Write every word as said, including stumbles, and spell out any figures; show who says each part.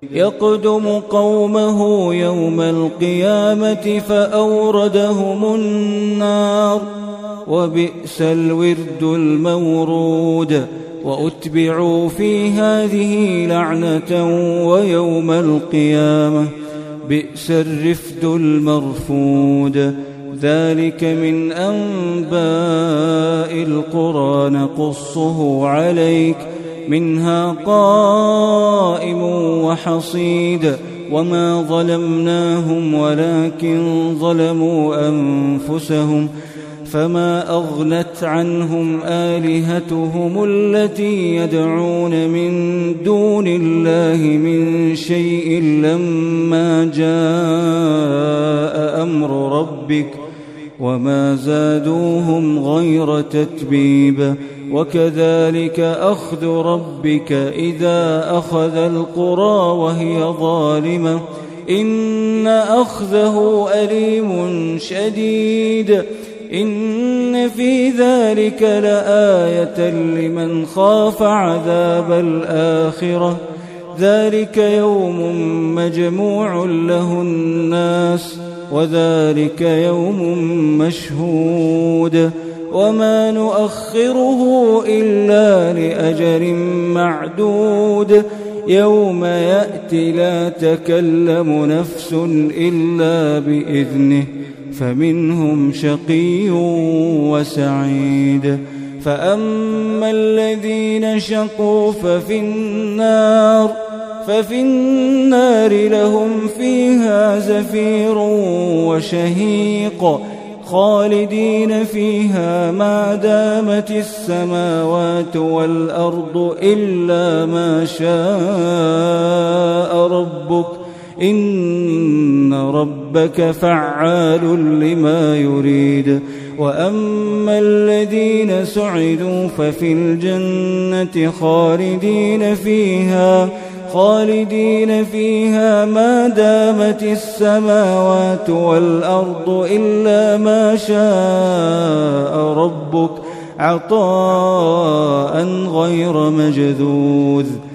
Speaker 1: يقدم قومه يوم القيامة فأوردهم النار وبئس الورد المورود وأتبعوا في هذه لعنة ويوم القيامة بئس الرفد المرفود. ذلك من أنباء القرى نقصه عليك منها قائم وحصيد وما ظلمناهم ولكن ظلموا أنفسهم فما أغنت عنهم آلهتهم التي يدعون من دون الله من شيء لما جاء أمر ربك وما زادوهم غير تتبيب. وكذلك أخذ ربك إذا أخذ القرى وهي ظالمة إن أخذه أليم شديد. إن في ذلك لآية لمن خاف عذاب الآخرة ذلك يوم مجموع له الناس وذلك يوم مشهود وما نؤخره إلا لأجل معدود يوم يأتي لا تكلم نفس إلا بإذنه فمنهم شقي وسعيد. فأما الذين شقوا ففي النار ففي النار لهم فيها زفير وشهيق خالدين فيها ما دامت السماوات والأرض إلا ما شاء ربك إن ربك فعال لما يريد. وأما الذين سعدوا ففي الجنة خالدين فيها خالدين فيها ما دامت السماوات والأرض إلا ما شاء ربك عطاء غير مجذوذ.